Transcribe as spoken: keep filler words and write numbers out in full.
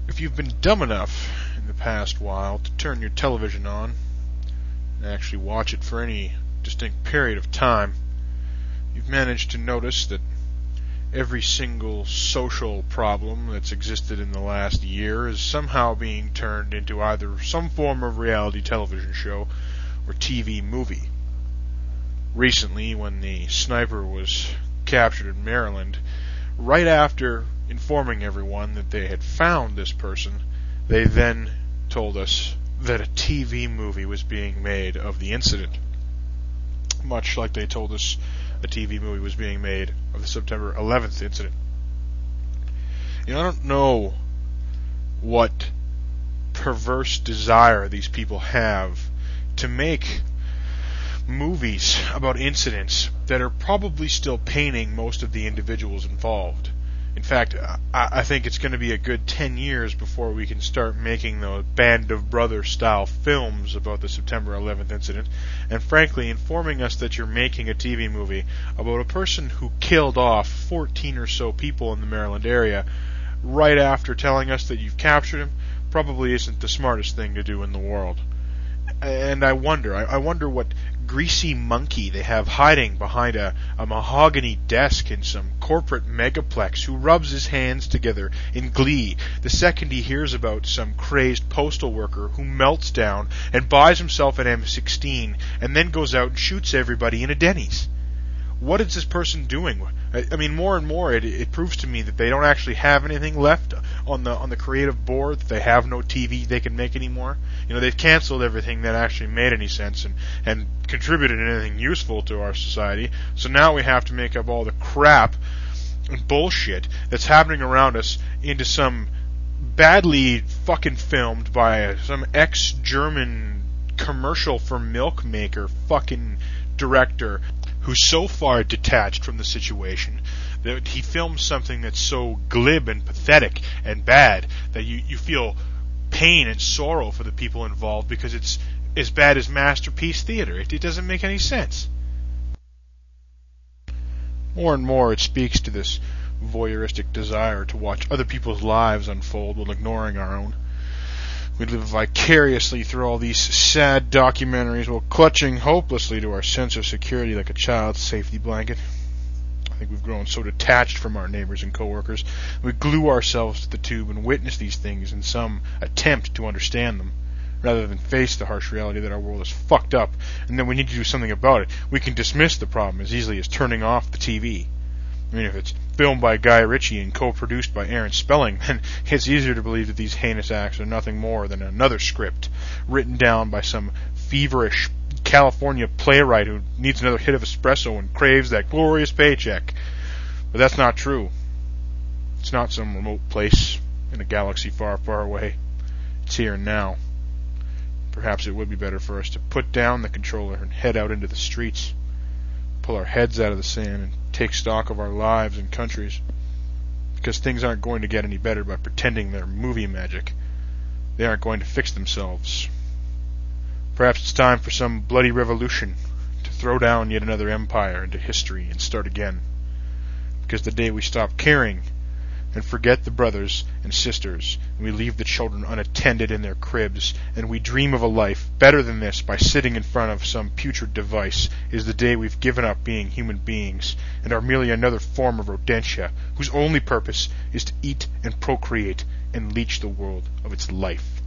If you've been dumb enough in the past while to turn your television on and actually watch it for any distinct period of time, you've managed to notice that every single social problem that's existed in the last year is somehow being turned into either some form of reality television show or T V movie. Recently, when the sniper was captured in Maryland, right after informing everyone that they had found this person, they then told us that a T V movie was being made of the incident. Much like they told us a T V movie was being made of the September eleventh incident. You know, I don't know what perverse desire these people have to make movies about incidents that are probably still paining most of the individuals involved. In fact, I, I think it's going to be a good ten years before we can start making those Band of Brothers style films about the September eleventh incident, and frankly, informing us that you're making a T V movie about a person who killed off fourteen or so people in the Maryland area right after telling us that you've captured him probably isn't the smartest thing to do in the world. And I wonder, I, I wonder what greasy monkey they have hiding behind a, a mahogany desk in some corporate megaplex who rubs his hands together in glee the second he hears about some crazed postal worker who melts down and buys himself an M sixteen and then goes out and shoots everybody in a Denny's. What is this person doing? I, I mean, more and more it, it proves to me that they don't actually have anything left on the on the creative board, that they have no T V they can make anymore. You know, they've canceled everything that actually made any sense and, and contributed anything useful to our society. So now we have to make up all the crap and bullshit that's happening around us into some badly fucking filmed by some ex-German commercial for milk maker fucking director who's so far detached from the situation that he films something that's so glib and pathetic and bad that you, you feel pain and sorrow for the people involved because it's as bad as Masterpiece Theater. It, it doesn't make any sense. More and more it speaks to this voyeuristic desire to watch other people's lives unfold while ignoring our own. We live vicariously through all these sad documentaries while clutching hopelessly to our sense of security like a child's safety blanket. I think we've grown so detached from our neighbors and coworkers, we glue ourselves to the tube and witness these things in some attempt to understand them, rather than face the harsh reality that our world is fucked up, and that we need to do something about it. We can dismiss the problem as easily as turning off the T V. I mean, if it's filmed by Guy Ritchie and co-produced by Aaron Spelling, then it's easier to believe that these heinous acts are nothing more than another script written down by some feverish California playwright who needs another hit of espresso and craves that glorious paycheck. But that's not true. It's not some remote place in a galaxy far, far away. It's here and now. Perhaps it would be better for us to put down the controller and head out into the streets, pull our heads out of the sand and take stock of our lives and countries, because things aren't going to get any better by pretending they're movie magic. They aren't going to fix themselves. Perhaps it's time for some bloody revolution to throw down yet another empire into history and start again, because the day we stop caring and forget the brothers and sisters, and we leave the children unattended in their cribs, and we dream of a life better than this by sitting in front of some putrid device, is the day we've given up being human beings and are merely another form of rodentia whose only purpose is to eat and procreate and leech the world of its life.